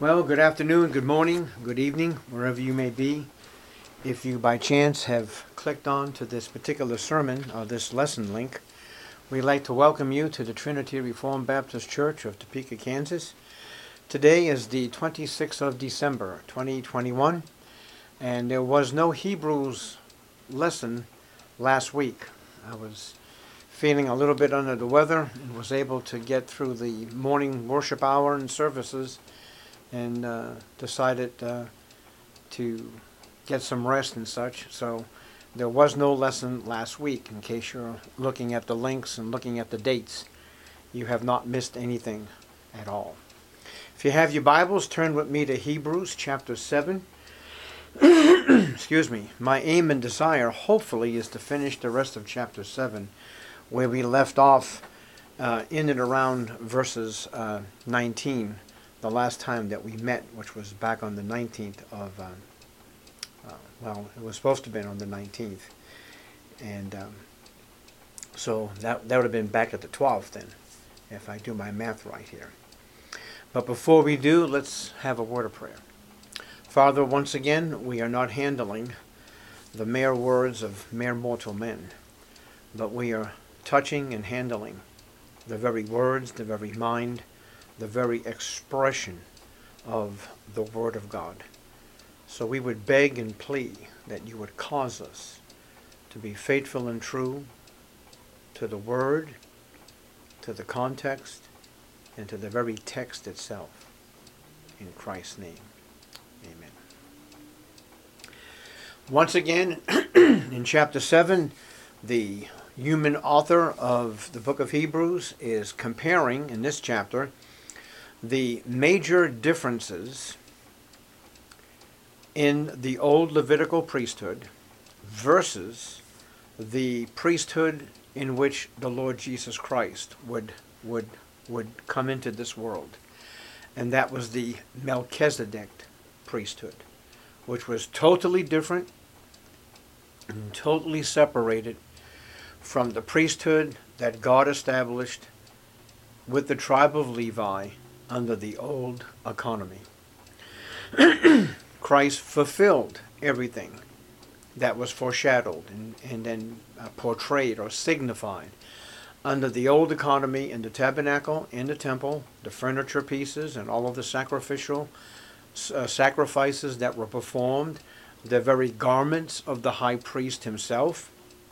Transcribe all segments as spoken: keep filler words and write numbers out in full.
Well, good afternoon, good morning, good evening, wherever you may be. If you by chance have clicked on to this particular sermon or this lesson link, we'd like to welcome you to the Trinity Reformed Baptist Church of Topeka, Kansas. Today is the twenty-sixth of December, twenty twenty-one, and there was no Hebrews lesson last week. I was feeling a little bit under the weather and was able to get through the morning worship hour and services and uh, decided uh, to get some rest and such. So there was no lesson last week. In case you're looking at the links and looking at the dates, you have not missed anything at all. If you have your Bibles, turn with me to Hebrews chapter seven. Excuse me. My aim and desire, hopefully, is to finish the rest of chapter seven, where we left off uh, in and around verses uh, nineteen, the last time that we met, which was back on the nineteenth of, uh, uh, well, it was supposed to have been on the nineteenth. And um, so that, that would have been back at the twelfth then, if I do my math right here. But before we do, let's have a word of prayer. Father, once again, we are not handling the mere words of mere mortal men, but we are touching and handling the very words, the very mind, the very expression of the Word of God. So we would beg and plead that you would cause us to be faithful and true to the Word, to the context, and to the very text itself. In Christ's name, amen. Once again, in chapter seven, the human author of the book of Hebrews is comparing, in this chapter, the major differences in the old Levitical priesthood versus the priesthood in which the Lord Jesus Christ would would would come into this world. And that was the Melchizedek priesthood, which was totally different and totally separated from the priesthood that God established with the tribe of Levi under the old economy. Christ fulfilled everything that was foreshadowed and, and then uh, portrayed or signified under the old economy in the tabernacle, in the temple, the furniture pieces, and all of the sacrificial uh, sacrifices that were performed, the very garments of the high priest himself,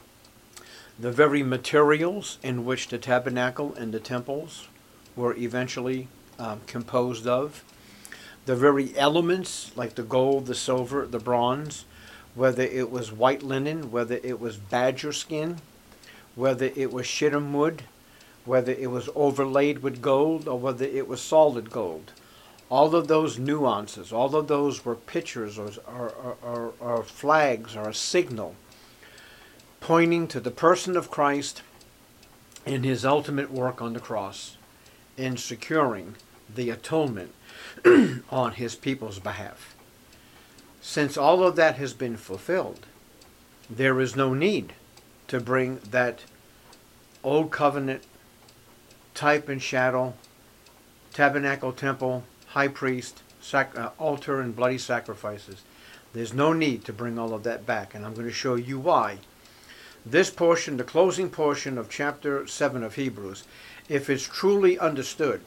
the very materials in which the tabernacle and the temples were eventually um, composed of, the very elements like the gold, the silver, the bronze, whether it was white linen, whether it was badger skin, whether it was shittim wood, whether it was overlaid with gold, or whether it was solid gold. All of those nuances, all of those were pictures or, or, or, or flags or a signal pointing to the person of Christ and his ultimate work on the cross in securing the atonement on his people's behalf. Since all of that has been fulfilled, there is no need to bring that old covenant type and shadow, tabernacle, temple, high priest, sac- uh, altar, and bloody sacrifices. There's no need to bring all of that back, and I'm going to show you why. This portion, the closing portion of chapter seven of Hebrews, if it's truly understood,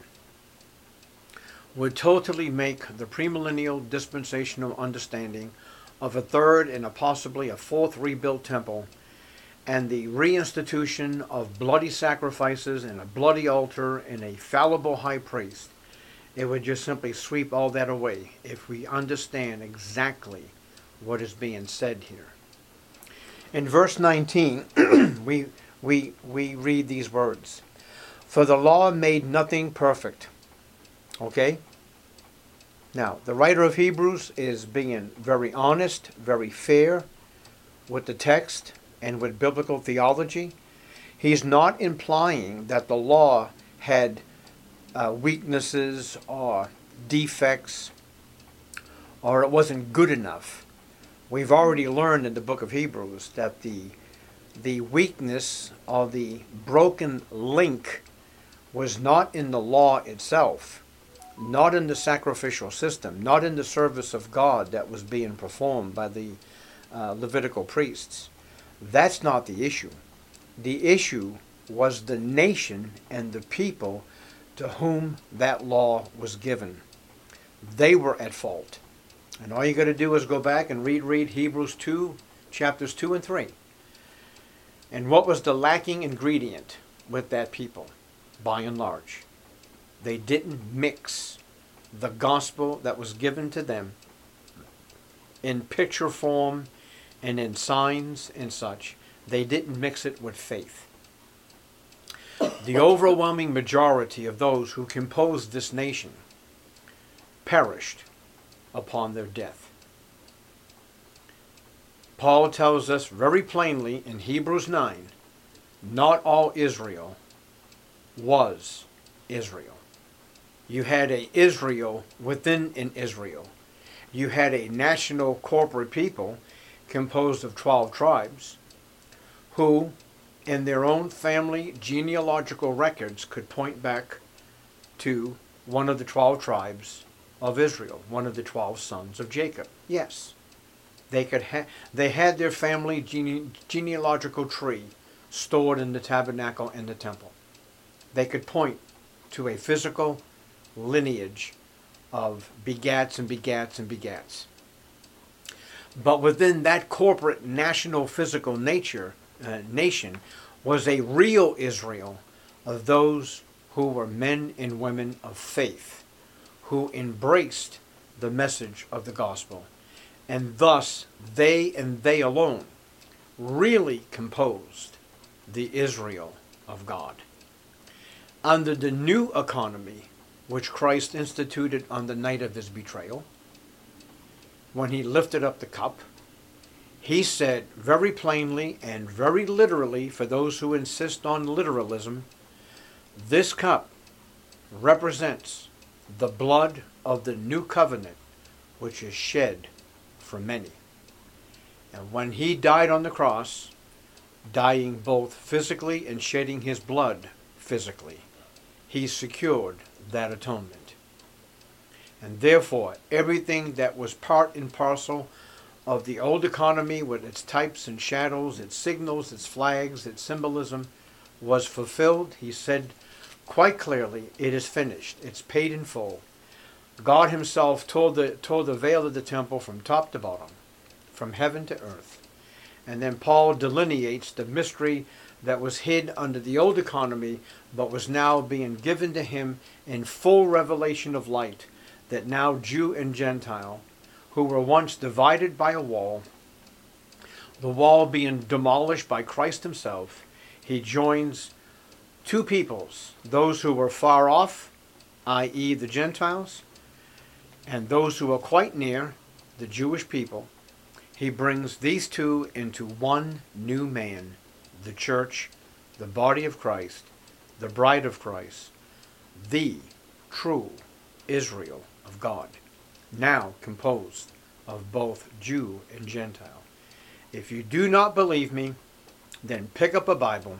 would totally make the premillennial dispensational understanding of a third and a possibly a fourth rebuilt temple and the reinstitution of bloody sacrifices and a bloody altar and a fallible high priest. It would just simply sweep all that away if we understand exactly what is being said here. In verse nineteen, we, we, we read these words. For the law made nothing perfect. Okay? Now, the writer of Hebrews is being very honest, very fair with the text and with biblical theology. He's not implying that the law had uh, weaknesses or defects or it wasn't good enough. We've already learned in the book of Hebrews that the the weakness or the broken link was not in the law itself, not in the sacrificial system, not in the service of God that was being performed by the uh, Levitical priests. That's not the issue. The issue was the nation and the people to whom that law was given. They were at fault. And all you got to do is go back and read, read Hebrews two, chapters two and three. And what was the lacking ingredient with that people, by and large? They didn't mix the gospel that was given to them in picture form and in signs and such. They didn't mix it with faith. The overwhelming majority of those who composed this nation perished upon their death. Paul tells us very plainly in Hebrews nine, not all Israel was Israel. You had a Israel within an Israel. You had a national corporate people composed of twelve tribes who, in their own family genealogical records, could point back to one of the twelve tribes of Israel, one of the twelve sons of Jacob. Yes, they could ha- they had their family gene- genealogical tree stored in the tabernacle and the temple. They could point to a physical lineage of begats and begats and begats. But within that corporate national physical nature uh, nation was a real Israel of those who were men and women of faith, who embraced the message of the gospel. And thus, they and they alone really composed the Israel of God. Under the new economy, which Christ instituted on the night of his betrayal, when he lifted up the cup, he said very plainly and very literally, for those who insist on literalism, this cup represents the blood of the new covenant, which is shed for many. And when he died on the cross, dying both physically and shedding his blood physically, he secured that atonement. And therefore, everything that was part and parcel of the old economy with its types and shadows, its signals, its flags, its symbolism, was fulfilled. He said quite clearly, it is finished. It's paid in full. God himself tore the, tore the veil of the temple from top to bottom, from heaven to earth. And then Paul delineates the mystery that was hid under the old economy, but was now being given to him in full revelation of light, that now Jew and Gentile, who were once divided by a wall, the wall being demolished by Christ himself, he joins two peoples, those who were far off, that is the Gentiles, and those who are quite near, the Jewish people. He brings these two into one new man, the church, the body of Christ, the bride of Christ, the true Israel of God, now composed of both Jew and Gentile. If you do not believe me, then pick up a Bible,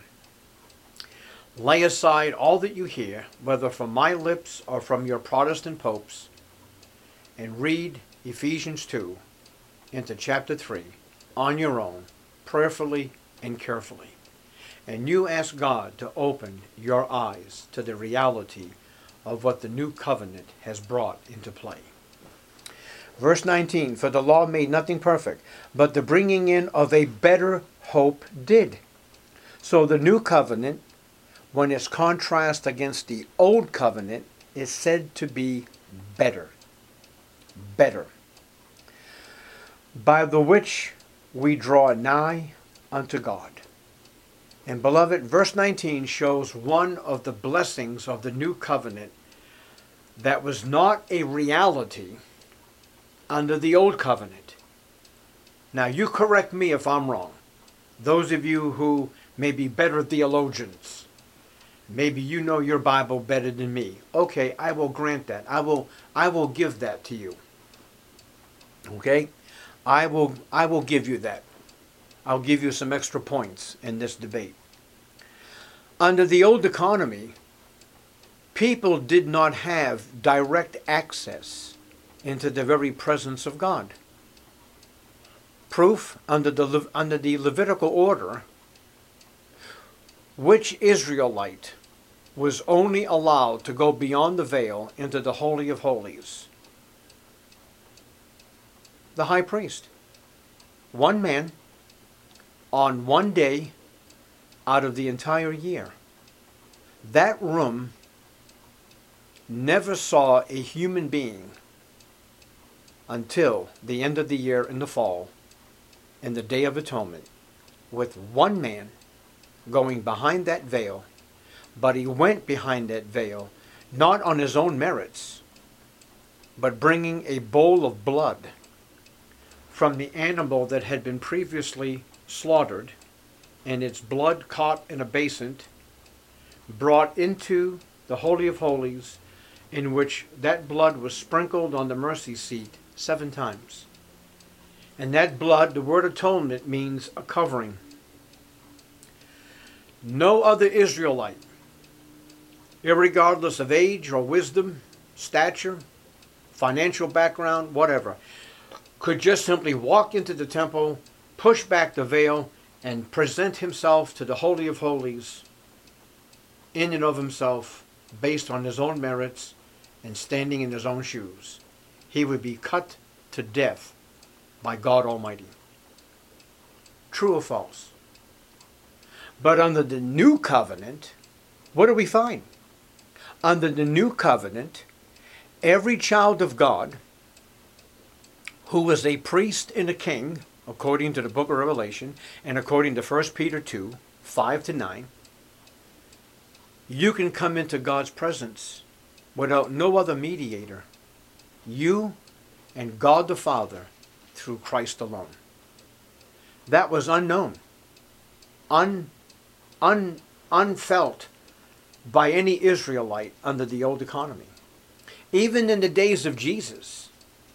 lay aside all that you hear, whether from my lips or from your Protestant popes, and read Ephesians two into chapter three on your own, prayerfully and carefully. And you ask God to open your eyes to the reality of what the new covenant has brought into play. Verse nineteen, for the law made nothing perfect, but the bringing in of a better hope did. So the new covenant, when it's contrast against the old covenant, is said to be better. Better. By the which we draw nigh unto God. And beloved, verse nineteen shows one of the blessings of the new covenant that was not a reality under the old covenant. Now you correct me if I'm wrong. Those of you who may be better theologians, maybe you know your Bible better than me. Okay, I will grant that. I will I will give that to you. Okay? I will I will give you that. I'll give you some extra points in this debate. Under the old economy, people did not have direct access into the very presence of God. Proof, under the, under the Levitical order, which Israelite was only allowed to go beyond the veil into the Holy of Holies? The high priest. One man on one day out of the entire year. That room never saw a human being until the end of the year in the fall, in the Day of Atonement, with one man going behind that veil. But he went behind that veil not on his own merits, but bringing a bowl of blood from the animal that had been previously slaughtered, and its blood caught in a basin, brought into the Holy of Holies, in which that blood was sprinkled on the mercy seat seven times. And that blood, the word atonement, means a covering. No other Israelite, irregardless of age or wisdom, stature, financial background, whatever, could just simply walk into the temple, push back the veil, and present himself to the Holy of Holies in and of himself, based on his own merits and standing in his own shoes. He would be cut to death by God Almighty. True or false? But under the new covenant, what do we find? Under the new covenant, every child of God who was a priest and a king, according to the book of Revelation, and according to First Peter two, five to nine, you can come into God's presence without no other mediator. You and God the Father through Christ alone. That was unknown, un, un, unfelt by any Israelite under the old economy. Even in the days of Jesus,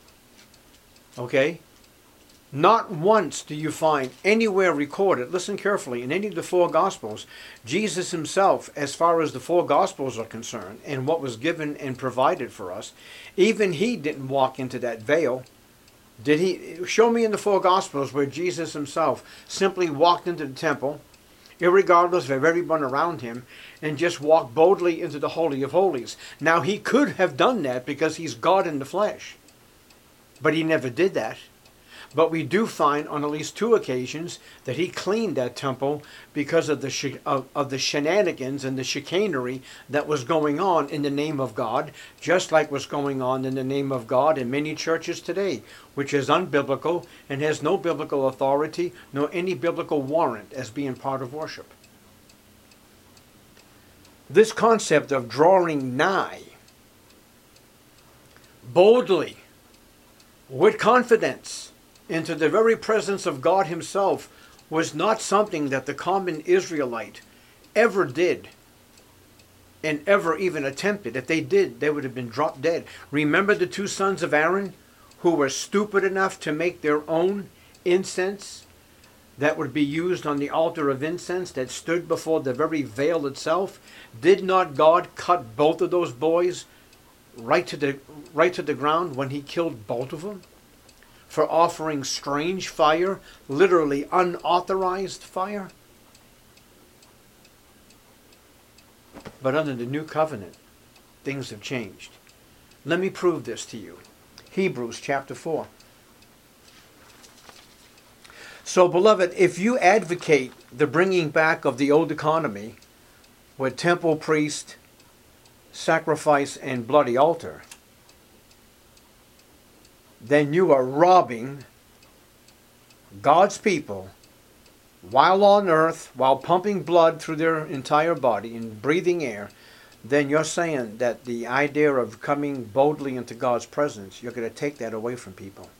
okay, not once do you find anywhere recorded, listen carefully, in any of the four Gospels, Jesus himself, as far as the four Gospels are concerned, and what was given and provided for us, even he didn't walk into that veil. Did he? Show me in the four Gospels where Jesus himself simply walked into the temple, irregardless of everyone around him, and just walked boldly into the Holy of Holies. Now, he could have done that because he's God in the flesh, but he never did that. But we do find on at least two occasions that he cleaned that temple because of the sh- of, of the shenanigans and the chicanery that was going on in the name of God, just like what's going on in the name of God in many churches today, which is unbiblical and has no biblical authority nor any biblical warrant as being part of worship. This concept of drawing nigh boldly, with confidence, into the very presence of God himself was not something that the common Israelite ever did and ever even attempted. If they did, they would have been dropped dead. Remember the two sons of Aaron who were stupid enough to make their own incense that would be used on the altar of incense that stood before the very veil itself? Did not God cut both of those boys right to the, right to the ground when he killed both of them? For offering strange fire, literally unauthorized fire. But under the new covenant, things have changed. Let me prove this to you. Hebrews chapter four. So, beloved, if you advocate the bringing back of the old economy with temple, priest, sacrifice, and bloody altar, then you are robbing God's people while on earth, while pumping blood through their entire body and breathing air. Then you're saying that the idea of coming boldly into God's presence, you're going to take that away from people.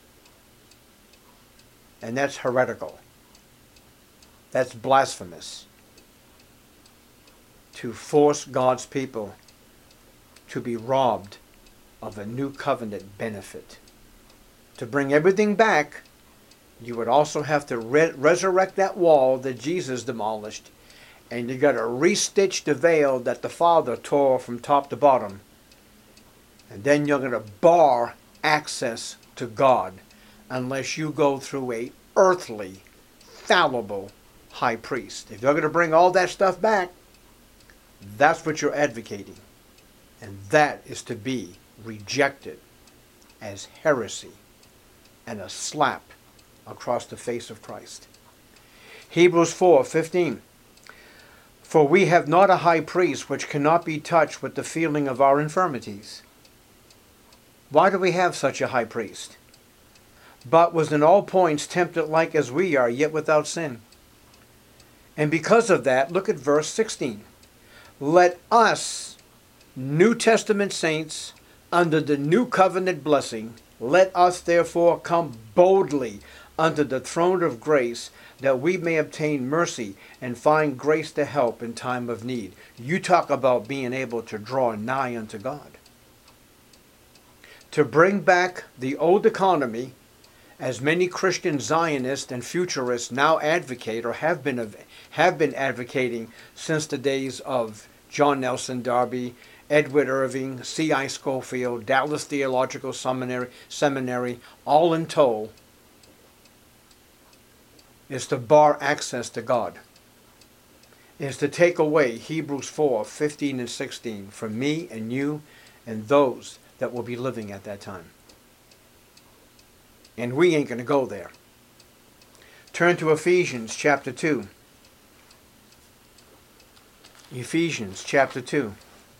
And that's heretical. That's blasphemous. To force God's people to be robbed of a new covenant benefit. To bring everything back, you would also have to re- resurrect that wall that Jesus demolished And you got to restitch the veil that the Father tore from top to bottom. And then you're going to bar access to God unless you go through a earthly, fallible high priest. If you're going to bring all that stuff back, that's what you're advocating. And that is to be rejected as heresy and a slap across the face of Christ. Hebrews four fifteen. For we have not a high priest which cannot be touched with the feeling of our infirmities. Why do we have such a high priest? But was in all points tempted like as we are, yet without sin. And because of that, look at verse sixteen. Let us, New Testament saints, under the new covenant blessing, let us therefore come boldly unto the throne of grace, that we may obtain mercy and find grace to help in time of need. You talk about being able to draw nigh unto God. To bring back the old economy, as many Christian Zionists and futurists now advocate or have been, have been advocating since the days of John Nelson Darby, Edward Irving, C I Scofield, Dallas Theological Seminary, Seminary, all in tow, is to bar access to God, is to take away Hebrews four fifteen and sixteen from me and you and those that will be living at that time. And we ain't going to go there. Turn to Ephesians chapter two. Ephesians chapter two.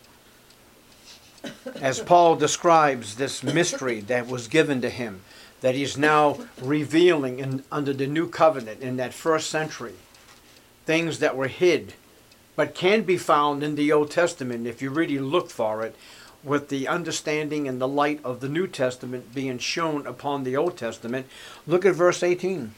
As Paul describes this mystery that was given to him, that he's now revealing in, under the new covenant in that first century, things that were hid, but can be found in the Old Testament if you really look for it, with the understanding and the light of the New Testament being shown upon the Old Testament. Look at verse eighteen.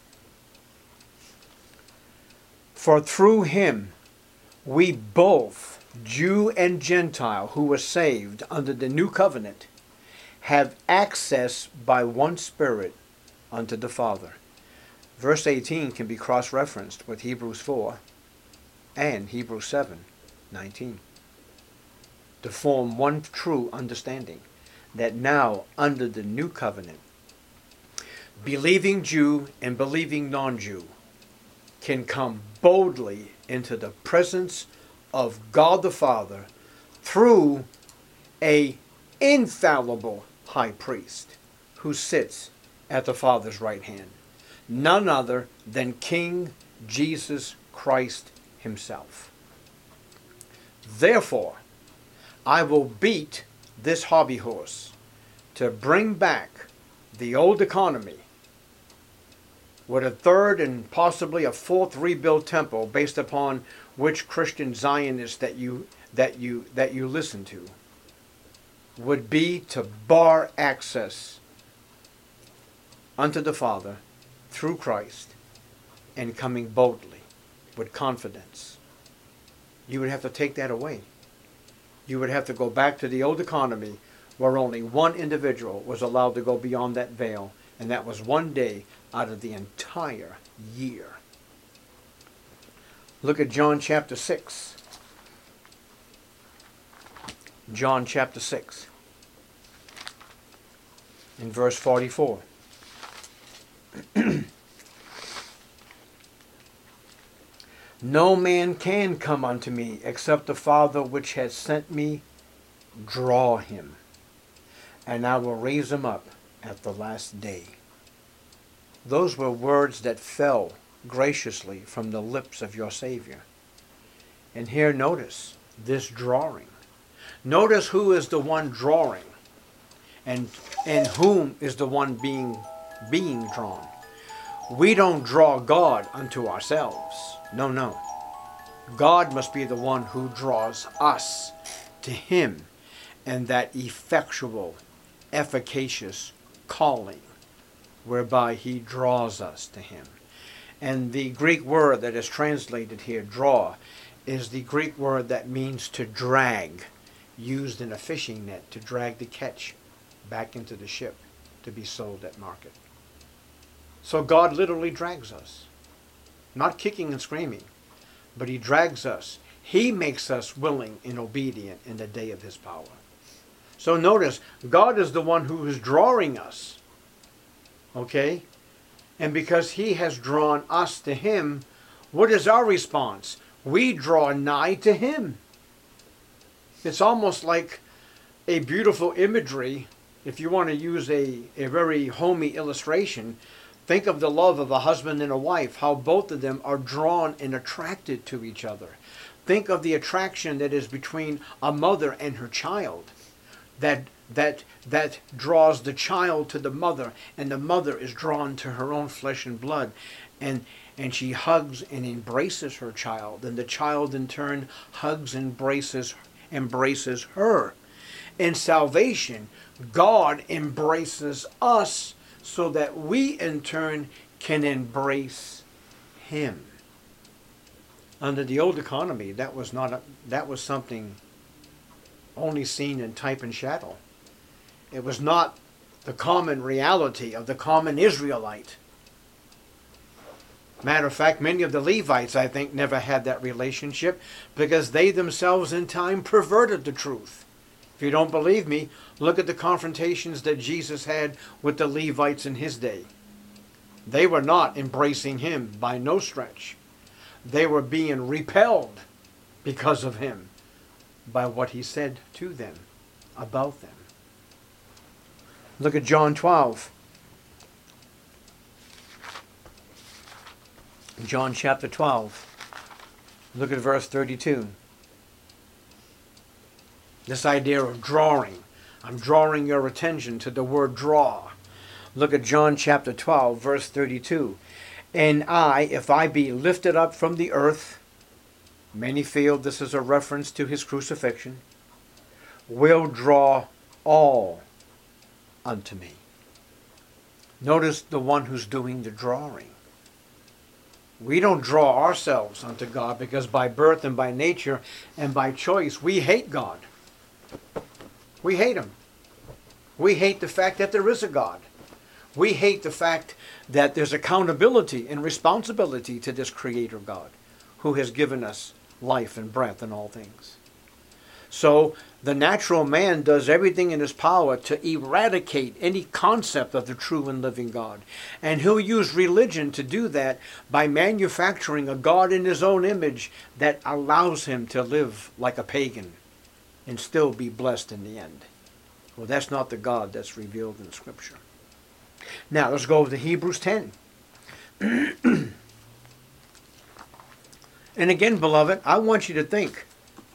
For through him we both, Jew and Gentile, who were saved under the new covenant, have access by one Spirit unto the Father. Verse eighteen can be cross-referenced with Hebrews four and Hebrews seven nineteen to form one true understanding that now under the new covenant, believing Jew and believing non-Jew can come boldly into the presence of God the Father through a infallible high priest who sits at the Father's right hand, none other than King Jesus Christ himself. Therefore, I will beat this hobby horse to bring back the old economy with a third and possibly a fourth rebuilt temple, based upon which Christian Zionists that you that you that you listen to would be to bar access unto the Father through Christ, and coming boldly with confidence. You would have to take that away. You would have to go back to the old economy where only one individual was allowed to go beyond that veil, and that was one day out of the entire year. Look at John chapter six. John chapter six. In verse forty-four. No man can come unto me except the Father which has sent me draw him, and I will raise him up at the last day. Those were words that fell graciously from the lips of your Savior. And here notice this drawing. Notice who is the one drawing, and and whom is the one being being drawn. We don't draw God unto ourselves. No, no. God must be the one who draws us to him, and that effectual, efficacious calling whereby he draws us to him. And the Greek word that is translated here, draw, is the Greek word that means to drag, used in a fishing net to drag the catch back into the ship to be sold at market. So God literally drags us, not kicking and screaming, but he drags us. He makes us willing and obedient in the day of his power. So notice, God is the one who is drawing us. Okay? And because he has drawn us to him, what is our response? We draw nigh to him. It's almost like a beautiful imagery. If you want to use a, a very homey illustration, think of the love of a husband and a wife, how both of them are drawn and attracted to each other. Think of the attraction that is between a mother and her child, that that that draws the child to the mother, and the mother is drawn to her own flesh and blood, and and she hugs and embraces her child, and the child in turn hugs and embraces embraces her. In salvation, God embraces us so that we in turn can embrace him. Under the old economy, that was not a, that was something only seen in type and shadow. It was not the common reality of the common Israelite. Matter of fact, many of the Levites, I think, never had that relationship because they themselves in time perverted the truth. If you don't believe me, look at the confrontations that Jesus had with the Levites in his day. They were not embracing him by no stretch. They were being repelled because of him, by what he said to them, about them. Look at John twelve. John chapter twelve. Look at verse thirty-two. This idea of drawing. I'm drawing your attention to the word draw. Look at John chapter twelve, verse thirty-two. And I, if I be lifted up from the earth, many feel this is a reference to his crucifixion, will draw all unto me. Notice the one who's doing the drawing. We don't draw ourselves unto God because by birth and by nature and by choice we hate God. We hate him. We hate the fact that there is a God. We hate the fact that there's accountability and responsibility to this Creator God who has given us life and breath and all things. So the natural man does everything in his power to eradicate any concept of the true and living God. And he'll use religion to do that by manufacturing a God in his own image that allows him to live like a pagan and still be blessed in the end. Well, that's not the God that's revealed in Scripture. Now, let's go over to Hebrews ten. And again, beloved, I want you to think.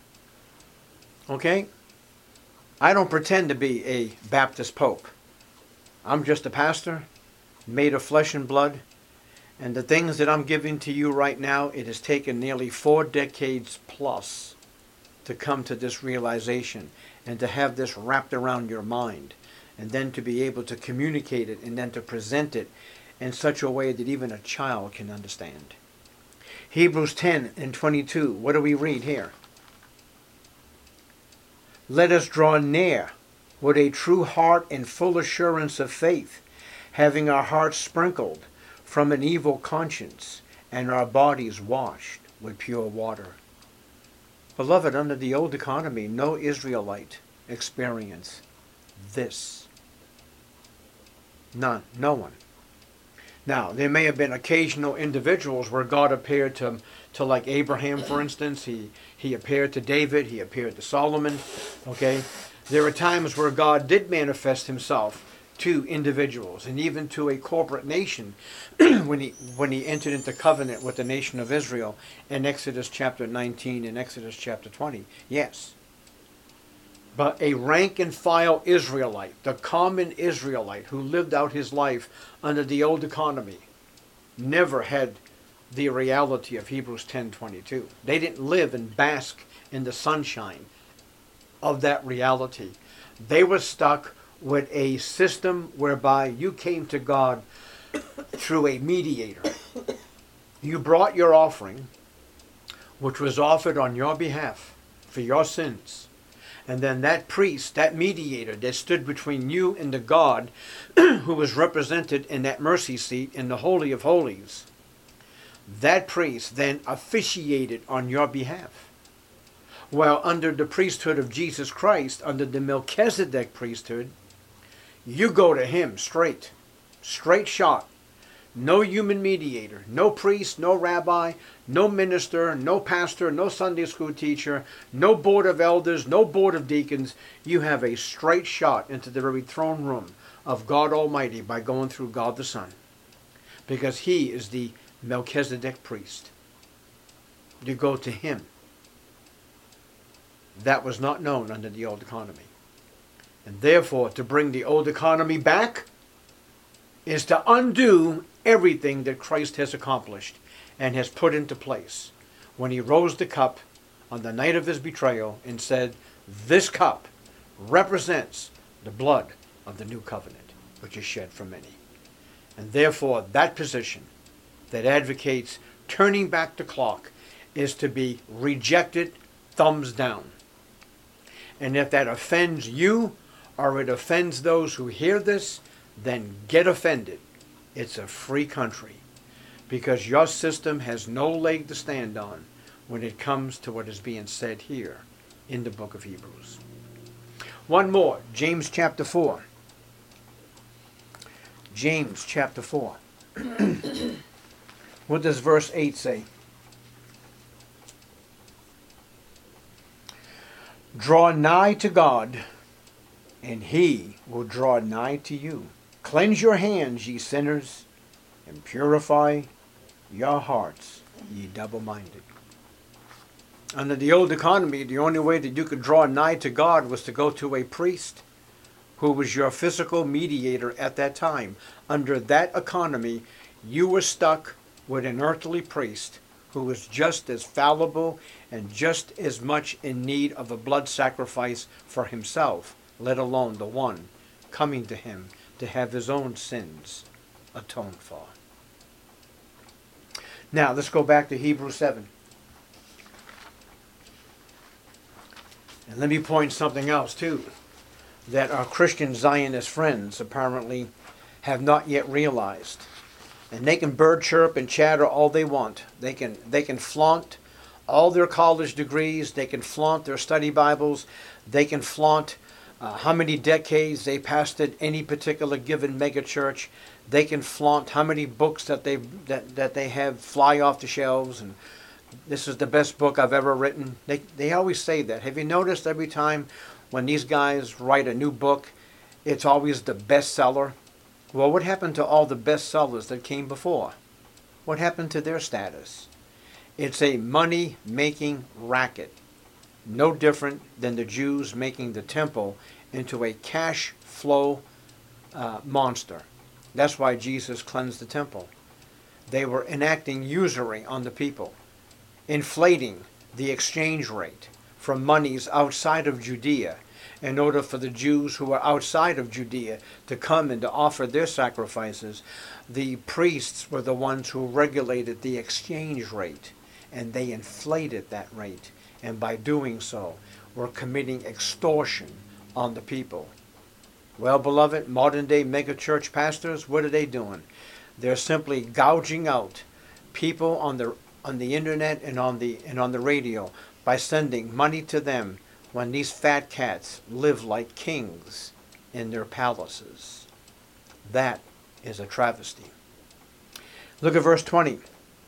Okay? I don't pretend to be a Baptist Pope. I'm just a pastor, made of flesh and blood. And the things that I'm giving to you right now, it has taken nearly four decades plus to come to this realization and to have this wrapped around your mind. And then to be able to communicate it and then to present it in such a way that even a child can understand. Hebrews ten and twenty-two, what do we read here? Let us draw near with a true heart and full assurance of faith, having our hearts sprinkled from an evil conscience and our bodies washed with pure water. Beloved, under the old economy, no Israelite experienced this. None. No one. Now, there may have been occasional individuals where God appeared to, to like Abraham, for instance. He, he appeared to David. He appeared to Solomon. Okay? There are times where God did manifest himself to individuals and even to a corporate nation when he when he entered into covenant with the nation of Israel in Exodus chapter nineteen and Exodus chapter twenty. Yes. But a rank and file Israelite, the common Israelite who lived out his life under the old economy, never had the reality of Hebrews ten twenty-two. They didn't live and bask in the sunshine of that reality. They were stuck with a system whereby you came to God through a mediator. You brought your offering, which was offered on your behalf for your sins. And then that priest, that mediator that stood between you and the God who was represented in that mercy seat in the Holy of Holies, That priest then officiated on your behalf. Well, under the priesthood of Jesus Christ, under the Melchizedek priesthood, you go to him straight, straight shot. No human mediator, no priest, no rabbi, no minister, no pastor, no Sunday school teacher, no board of elders, no board of deacons. You have a straight shot into the very throne room of God Almighty by going through God the Son, because he is the Melchizedek priest. You go to him. That was not known under the old economy. And therefore, to bring the old economy back is to undo everything that Christ has accomplished and has put into place when he rose the cup on the night of his betrayal and said, this cup represents the blood of the new covenant, which is shed for many. And therefore, that position that advocates turning back the clock is to be rejected, thumbs down. And if that offends you, or it offends those who hear this, then get offended. It's a free country, because your system has no leg to stand on when it comes to what is being said here in the book of Hebrews. One more, James chapter four. James chapter four. What does verse eight say? Draw nigh to God, and he will draw nigh to you. Cleanse your hands, ye sinners, and purify your hearts, ye double-minded. Under the old economy, the only way that you could draw nigh to God was to go to a priest who was your physical mediator at that time. Under that economy, you were stuck with an earthly priest who was just as fallible and just as much in need of a blood sacrifice for himself, let alone the one coming to him to have his own sins atoned for. Now, let's go back to Hebrews seven. And let me point something else, too, that our Christian Zionist friends apparently have not yet realized. And they can bird chirp and chatter all they want. They can, they can flaunt all their college degrees. They can flaunt their study Bibles. They can flaunt uh, how many decades they pastored any particular given megachurch. They can flaunt how many books that they that, that they have fly off the shelves, and this is the best book I've ever written. They they always say that. Have you noticed every time when these guys write a new book, it's always the bestseller? Well, what happened to all the bestsellers that came before? What happened to their status? It's a money-making racket, no different than the Jews making the temple into a cash flow uh, monster. That's why Jesus cleansed the temple. They were enacting usury on the people, inflating the exchange rate from monies outside of Judea in order for the Jews who were outside of Judea to come and to offer their sacrifices. The priests were the ones who regulated the exchange rate, and they inflated that rate, and by doing so were committing extortion on the people. Well, beloved, modern day megachurch pastors, what are they doing? They're simply gouging out people on the on the internet and on the and on the radio by sending money to them when these fat cats live like kings in their palaces. That is a travesty. Look at verse twenty.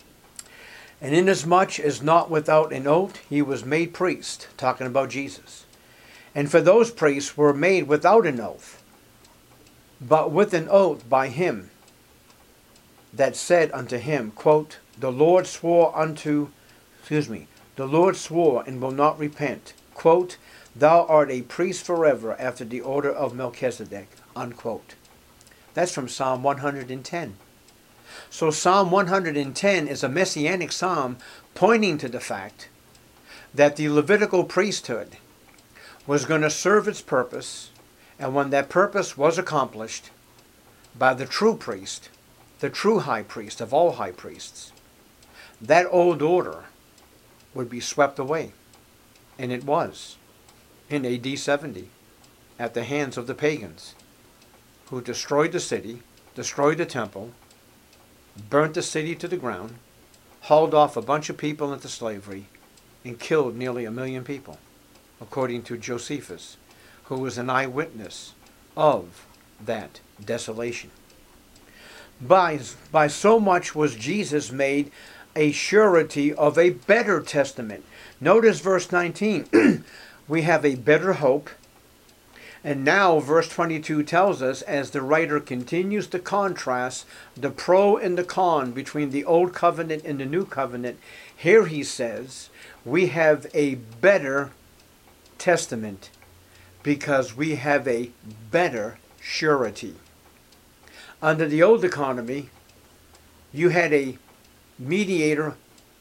And inasmuch as not without an oath he was made priest, talking about Jesus. And for those priests were made without an oath, but with an oath by him that said unto him, quote, the Lord swore unto, excuse me, the Lord swore and will not repent, quote, thou art a priest forever after the order of Melchizedek, unquote. That's from Psalm one hundred ten. So Psalm one hundred ten is a messianic psalm pointing to the fact that the Levitical priesthood was going to serve its purpose, and when that purpose was accomplished by the true priest, the true high priest of all high priests, that old order would be swept away. And it was in A D seventy at the hands of the pagans, who destroyed the city, destroyed the temple, burnt the city to the ground, hauled off a bunch of people into slavery and killed nearly a million people, according to Josephus, who was an eyewitness of that desolation. By, by so much was Jesus made a surety of a better testament. Notice verse nineteen. We have a better hope. And now verse twenty-two tells us, as the writer continues to contrast the pro and the con between the old covenant and the new covenant, here he says, we have a better testament because we have a better surety. Under the old economy, you had a mediator,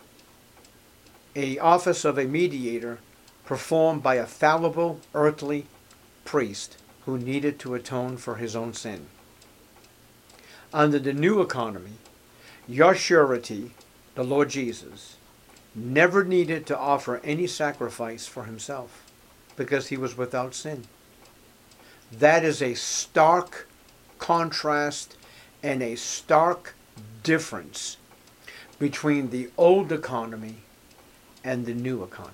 a office of a mediator performed by a fallible earthly priest who needed to atone for his own sin. Under the new economy, your surety, the Lord Jesus, never needed to offer any sacrifice for himself because he was without sin. That is a stark contrast and a stark difference between the old economy and the new economy.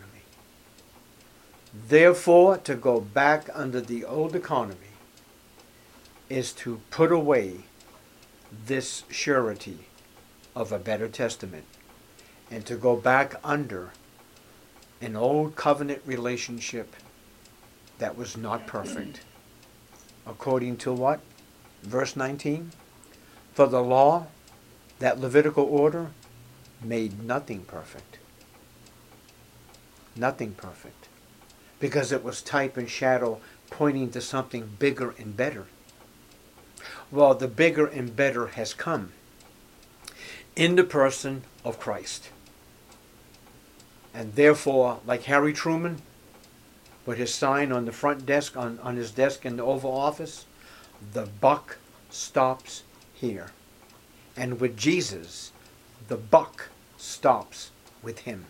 Therefore, to go back under the old economy is to put away this surety of a better testament and to go back under an old covenant relationship that was not perfect. According to what? Verse nineteen. For the law, that Levitical order, made nothing perfect. Nothing perfect. Because it was type and shadow pointing to something bigger and better. Well, the bigger and better has come in the person of Christ. And therefore, like Harry Truman, with his sign on the front desk, on, on his desk in the Oval Office, the buck stops here. And with Jesus, the buck stops with him.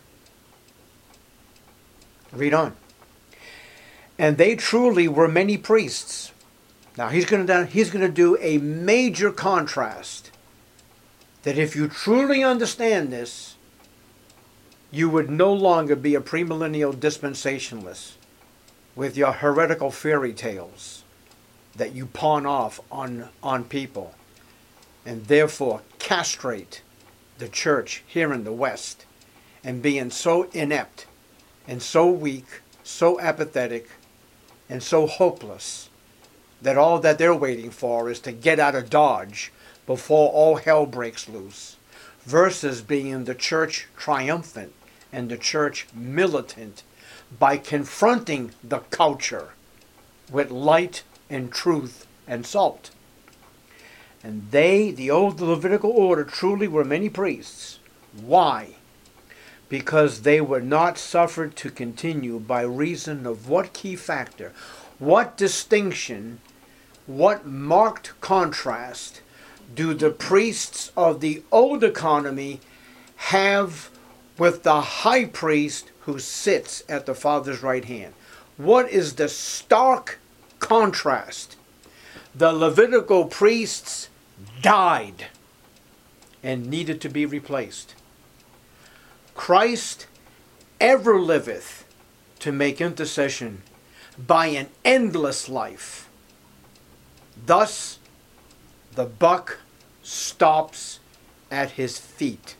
Read on. And they truly were many priests. Now he's going to he's going to do a major contrast. That if you truly understand this, you would no longer be a premillennial dispensationalist with your heretical fairy tales that you pawn off on, on people and therefore castrate the church here in the West and being so inept and so weak, so apathetic, and so hopeless that all that they're waiting for is to get out of Dodge before all hell breaks loose, versus being the church triumphant and the church militant by confronting the culture with light and truth and salt. And they, the old Levitical order, truly were many priests. Why? Because they were not suffered to continue by reason of what key factor, what distinction, what marked contrast do the priests of the old economy have with the high priest who sits at the Father's right hand? What is the stark contrast? The Levitical priests died and needed to be replaced. Christ ever liveth to make intercession by an endless life. Thus, the buck stops at his feet.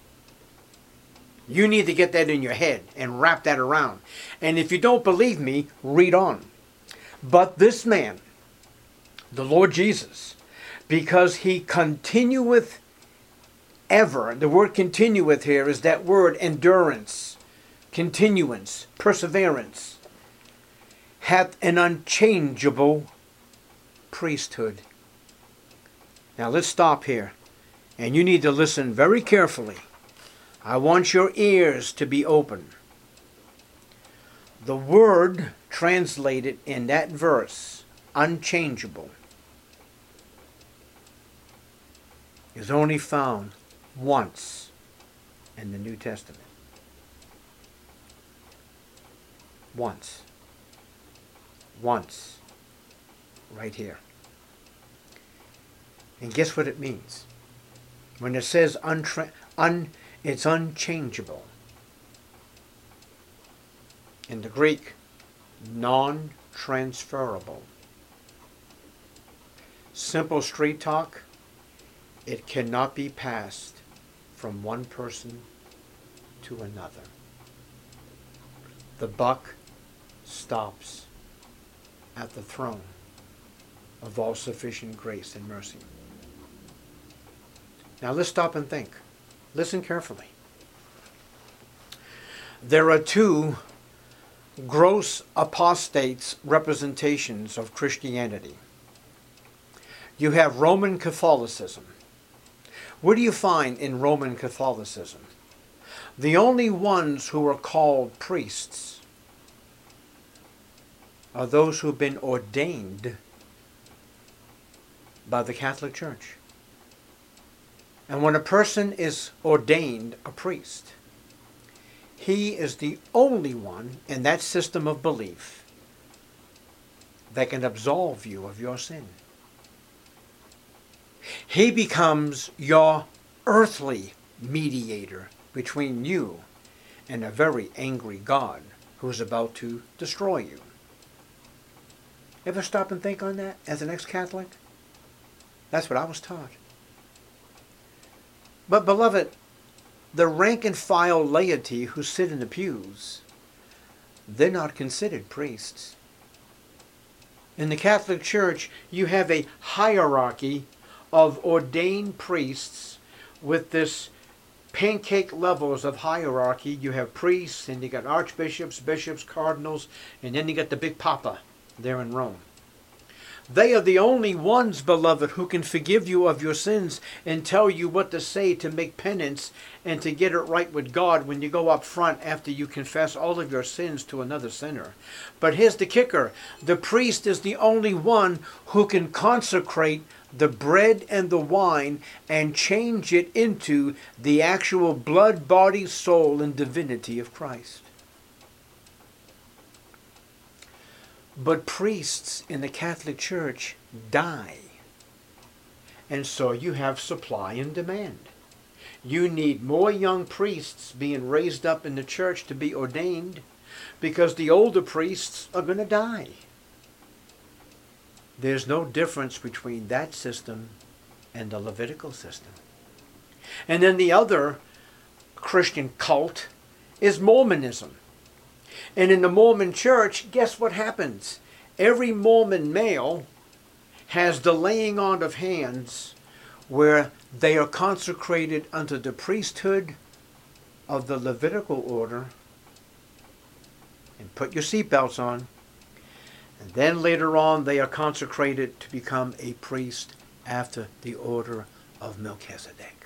You need to get that in your head and wrap that around. And if you don't believe me, read on. But this man, the Lord Jesus, because he continueth ever, the word continueth here is that word endurance, continuance, perseverance, hath an unchangeable priesthood. Now let's stop here. And you need to listen very carefully. I want your ears to be open. The word translated in that verse, unchangeable, is only found once in the New Testament. Once. Once. Right here. And guess what it means? When it says untra- un It's unchangeable. In the Greek, non-transferable. Simple street talk, it cannot be passed from one person to another. The buck stops at the throne of all sufficient grace and mercy. Now let's stop and think. Listen carefully. There are two gross apostates representations of Christianity. You have Roman Catholicism. What do you find in Roman Catholicism? The only ones who are called priests are those who have been ordained by the Catholic Church. And when a person is ordained a priest, he is the only one in that system of belief that can absolve you of your sin. He becomes your earthly mediator between you and a very angry God who is about to destroy you. Ever stop and think on that as an ex-Catholic? That's what I was taught. But beloved, the rank and file laity who sit in the pews, they're not considered priests. In the Catholic Church, you have a hierarchy of ordained priests with this pancake levels of hierarchy. You have priests, and you got archbishops, bishops, cardinals, and then you got the big papa there in Rome. They are the only ones, beloved, who can forgive you of your sins and tell you what to say to make penance and to get it right with God when you go up front after you confess all of your sins to another sinner. But here's the kicker. The priest is the only one who can consecrate the bread and the wine and change it into the actual blood, body, soul, and divinity of Christ. But priests in the Catholic Church die. And so you have supply and demand. You need more young priests being raised up in the church to be ordained because the older priests are going to die. There's no difference between that system and the Levitical system. And then the other Christian cult is Mormonism. And in the Mormon church, guess what happens? Every Mormon male has the laying on of hands where they are consecrated unto the priesthood of the Levitical order. And put your seatbelts on. And then later on they are consecrated to become a priest after the order of Melchizedek.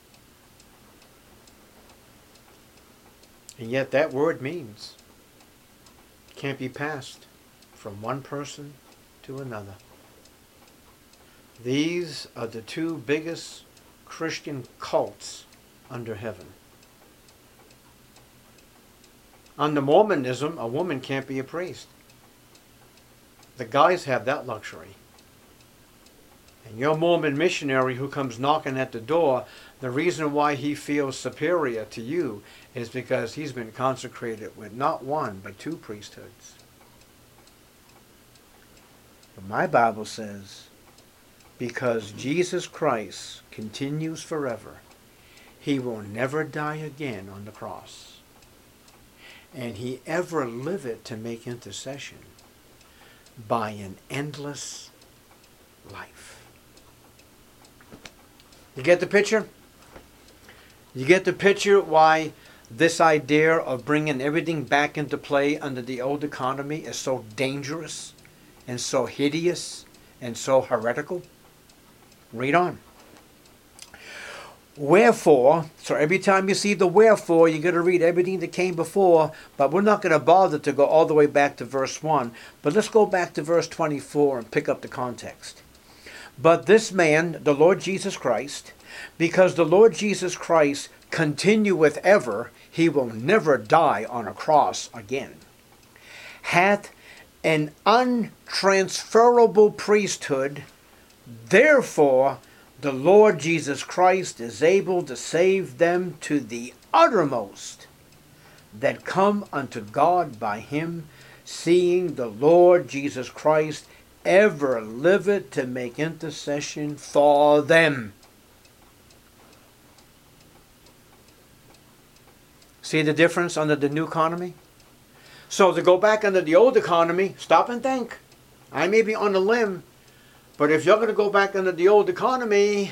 And yet that word means can't be passed from one person to another. These are the two biggest Christian cults under heaven. Under Mormonism, a woman can't be a priest. The guys have that luxury. And your Mormon missionary who comes knocking at the door, the reason why he feels superior to you is because he's been consecrated with not one, but two priesthoods. But my Bible says, because Jesus Christ continues forever, he will never die again on the cross. And he ever liveth to make intercession by an endless life. You get the picture? You get the picture why this idea of bringing everything back into play under the old economy is so dangerous and so hideous and so heretical? Read on. Wherefore, so every time you see the wherefore, you're going to read everything that came before, but we're not going to bother to go all the way back to verse one. But let's go back to verse twenty-four and pick up the context. But this man, the Lord Jesus Christ, because the Lord Jesus Christ continueth ever, he will never die on a cross again, hath an untransferable priesthood, therefore The Lord Jesus Christ is able to save them to the uttermost that come unto God by him, seeing the Lord Jesus Christ ever liveth to make intercession for them. See the difference under the new economy? So to go back under the old economy, stop and think. I may be on a limb, but if you're going to go back under the old economy,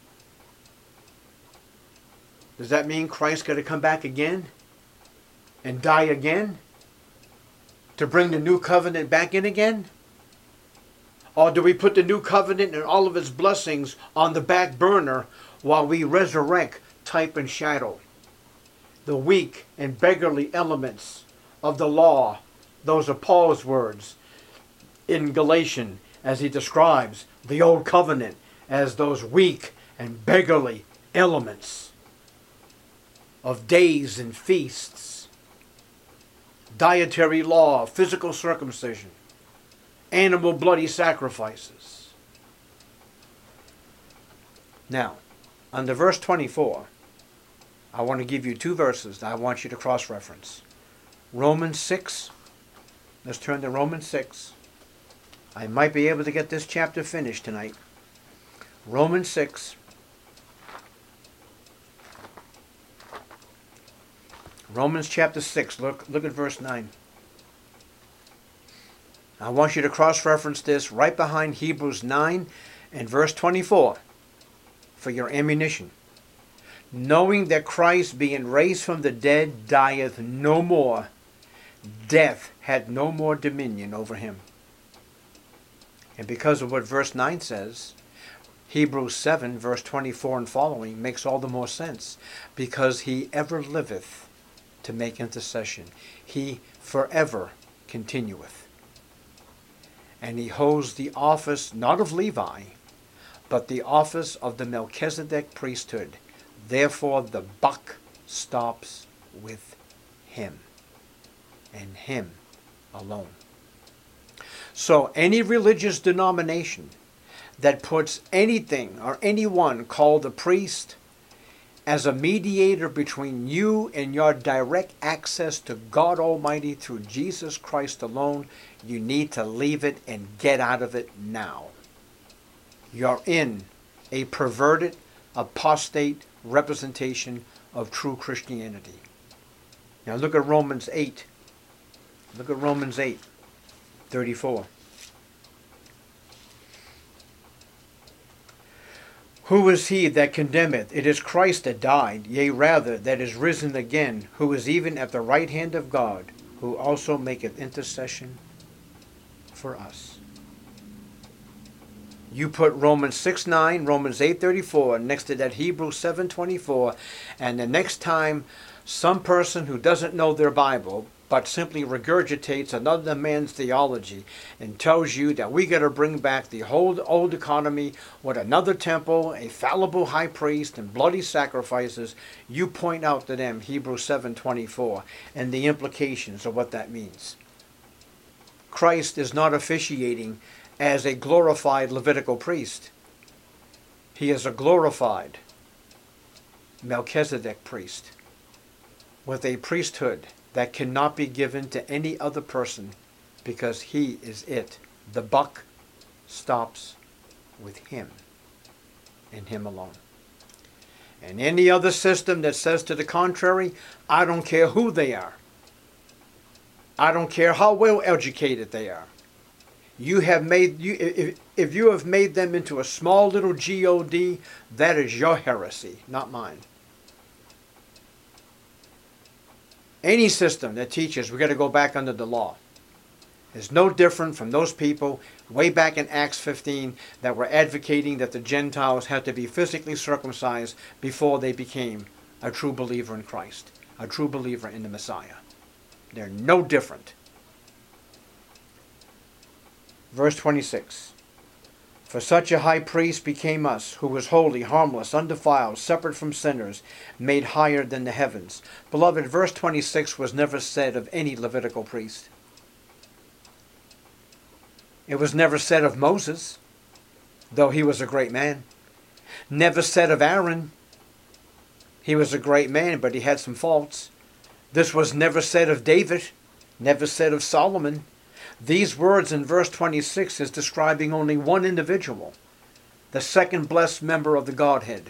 does that mean Christ's going to come back again and die again to bring the new covenant back in again? Or do we put the new covenant and all of its blessings on the back burner while we resurrect type and shadow, the weak and beggarly elements of the law? Those are Paul's words in Galatians as he describes the old covenant as those weak and beggarly elements of days and feasts, dietary law, physical circumcision, animal bloody sacrifices. Now, under verse twenty-four, I want to give you two verses that I want you to cross-reference. Romans six. Let's turn to Romans six. I might be able to get this chapter finished tonight. Romans six. Romans chapter six. Look, look at verse nine. I want you to cross-reference this right behind Hebrews nine and verse twenty-four for your ammunition. Knowing that Christ, being raised from the dead, dieth no more, death had no more dominion over him. And because of what verse nine says, Hebrews seven, verse twenty-four and following makes all the more sense. Because he ever liveth to make intercession. He forever continueth. And he holds the office not of Levi, but the office of the Melchizedek priesthood. Therefore the buck stops with him, and him alone. So any religious denomination that puts anything or anyone called a priest as a mediator between you and your direct access to God Almighty through Jesus Christ alone, you need to leave it and get out of it now. You're in a perverted, apostate representation of true Christianity. Now look at Romans eight. Look at Romans eight, thirty-four. Who is he that condemneth? It is Christ that died, yea rather, that is risen again, who is even at the right hand of God, who also maketh intercession for us. You put Romans six nine, Romans eight thirty-four next to that Hebrews seven twenty-four, and the next time some person who doesn't know their Bible but simply regurgitates another man's theology and tells you that we got to bring back the whole old economy with another temple, a fallible high priest, and bloody sacrifices, you point out to them Hebrews seven twenty-four and the implications of what that means. Christ is not officiating as a glorified Levitical priest. He is a glorified Melchizedek priest with a priesthood that cannot be given to any other person because he is it. The buck stops with him and him alone. And any other system that says to the contrary, I don't care who they are. I don't care how well educated they are. You have made you if, if you have made them into a small little God, that is your heresy, not mine. Any system that teaches we got to go back under the law is no different from those people way back in Acts fifteen that were advocating that the Gentiles had to be physically circumcised before they became a true believer in Christ, a true believer in the Messiah. They're no different. Verse twenty-six. For such a high priest became us, who was holy, harmless, undefiled, separate from sinners, made higher than the heavens. Beloved, verse twenty-six was never said of any Levitical priest. It was never said of Moses, though he was a great man. Never said of Aaron. He was a great man, but he had some faults. This was never said of David. Never said of Solomon. These words in verse twenty-six is describing only one individual, the second blessed member of the Godhead,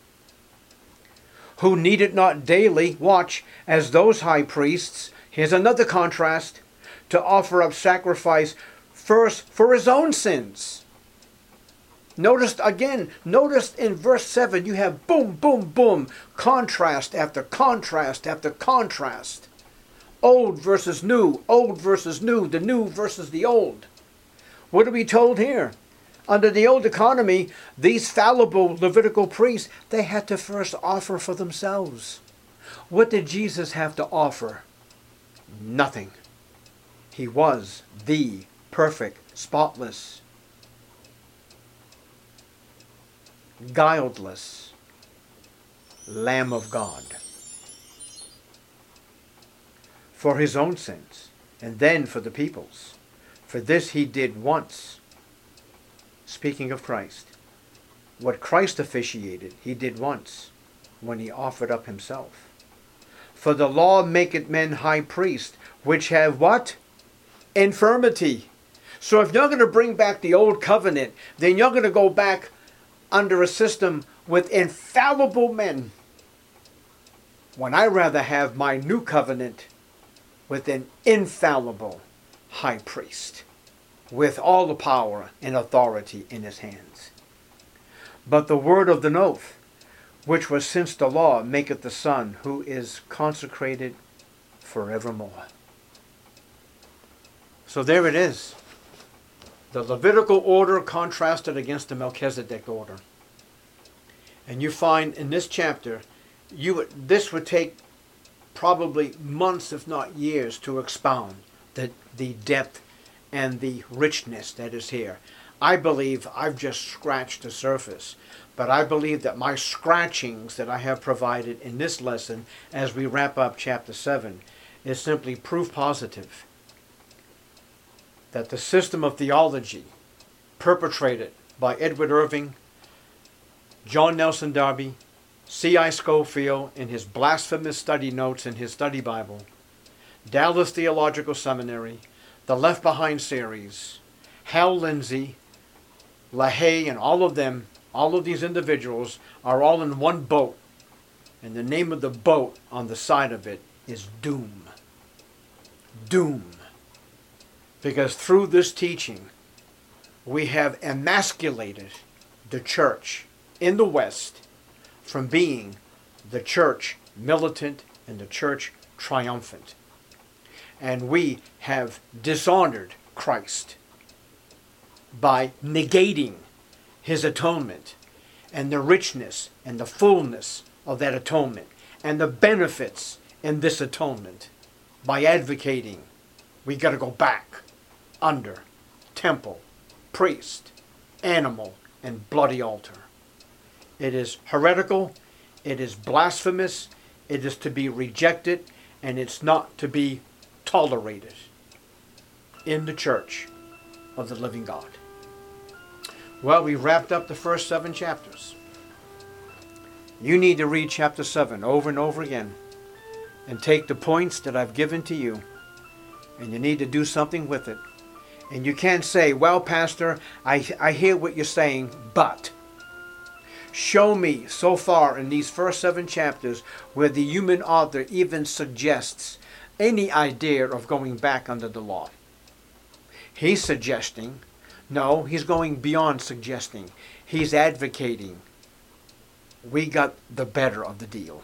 who needed not daily, watch, as those high priests, here's another contrast, to offer up sacrifice first for his own sins. Notice again, notice in verse seven, you have boom, boom, boom, contrast after contrast after contrast. Old versus new, old versus new, the new versus the old. What are we told here? Under the old economy, these fallible Levitical priests, they had to first offer for themselves. What did Jesus have to offer? Nothing. He was the perfect, spotless, guileless Lamb of God for his own sins, and then for the people's. For this he did once. Speaking of Christ, what Christ officiated, he did once when he offered up himself. For the law maketh men high priests, which have what? Infirmity. So if you're going to bring back the old covenant, then you're going to go back under a system with infallible men. When I rather have my new covenant with an infallible high priest, with all the power and authority in his hands. But the word of the oath, which was since the law, maketh the Son, who is consecrated forevermore. So there it is. The Levitical order contrasted against the Melchizedek order. And you find in this chapter, you would, this would take probably months, if not years, to expound the, the depth and the richness that is here. I believe I've just scratched the surface, but I believe that my scratchings that I have provided in this lesson as we wrap up chapter seven is simply proof positive that the system of theology perpetrated by Edward Irving, John Nelson Darby, C I Scofield in his blasphemous study notes in his study Bible, Dallas Theological Seminary, the Left Behind series, Hal Lindsey, LaHaye, and all of them, all of these individuals are all in one boat. And the name of the boat on the side of it is doom. Doom. Because through this teaching, we have emasculated the church in the West from being the church militant and the church triumphant. And we have dishonored Christ by negating his atonement and the richness and the fullness of that atonement and the benefits in this atonement by advocating we got to go back under temple, priest, animal, and bloody altar. It is heretical, it is blasphemous, it is to be rejected, and it's not to be tolerated in the church of the living God. Well, we wrapped up the first seven chapters. You need to read chapter seven over and over again and take the points that I've given to you, and you need to do something with it. And you can't say, well, Pastor, I, I hear what you're saying, but show me so far in these first seven chapters where the human author even suggests any idea of going back under the law. He's suggesting, no, he's going beyond suggesting. He's advocating. We got the better of the deal.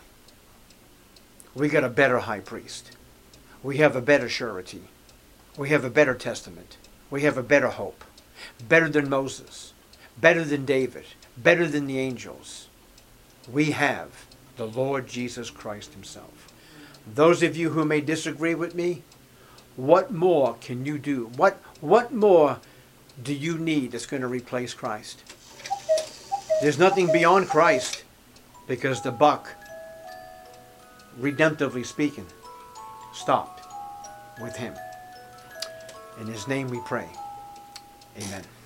We got a better high priest. We have a better surety. We have a better testament. We have a better hope. Better than Moses. Better than David. Better than the angels. We have the Lord Jesus Christ himself. Those of you who may disagree with me, what more can you do? What, what more do you need that's going to replace Christ? There's nothing beyond Christ, because the buck, redemptively speaking, stopped with him. In his name we pray. Amen.